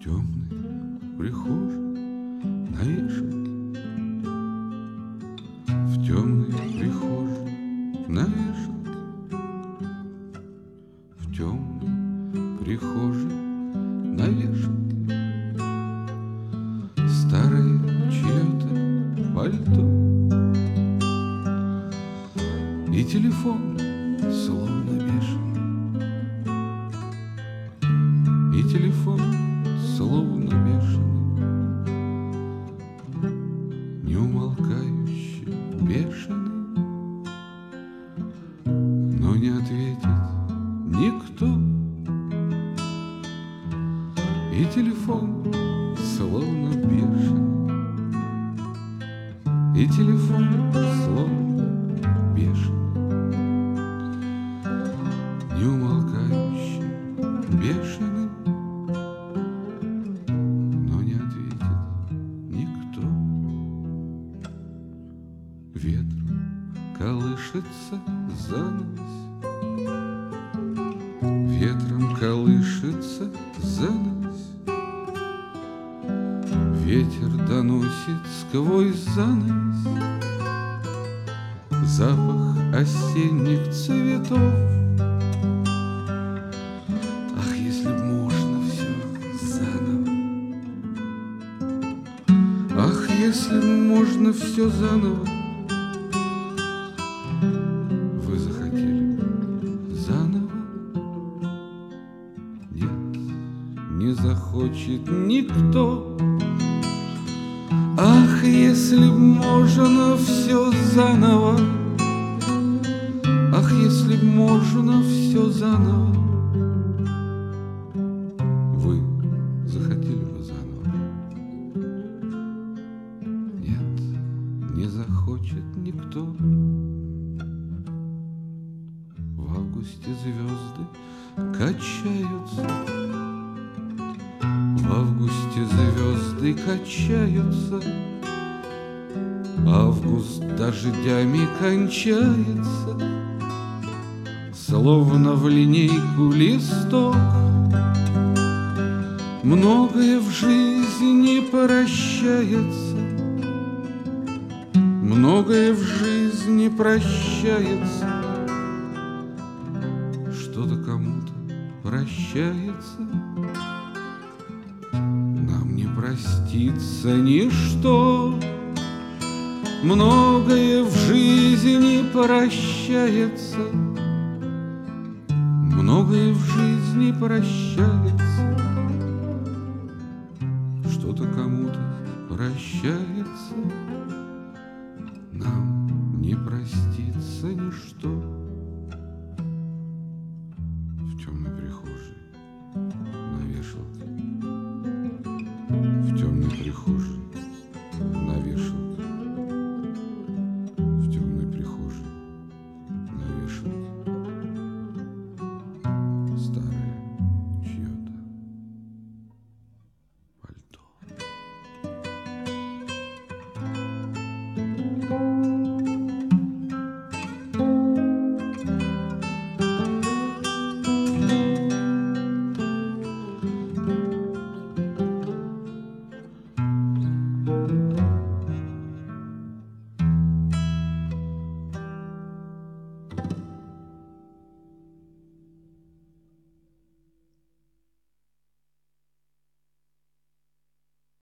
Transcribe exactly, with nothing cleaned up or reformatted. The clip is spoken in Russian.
темной прихожей на вешалке, в темной прихожей на вешалке, в темной прихожей на вешалке старое чье-то пальто и телефон словно бешеный, и телефон словно бешеный, неумолкающий бешеный, но не ответит никто, и телефон словно бешеный, и телефон словно бешеный, неумолкающий бешеный, но не ответит никто. Ветром колышется занавес, ветром колышется занавес, ветер доносит сквозь занавес запах осенних цветов. Ах, если б можно все заново, ах, если б можно все заново. Вы захотели бы заново? Нет, не захочет никто. Ах, если б можно все заново, ах, если б можно все заново. Вы захотели бы заново? Нет, не захочет никто. В августе звезды качаются, в августе звезды качаются, август дождями кончается, словно в линейку листок. Многое в жизни прощается, многое в жизни прощается, что-то кому-то прощается. Нам не простится ничто, многое в жизни прощается, многое в жизни прощается,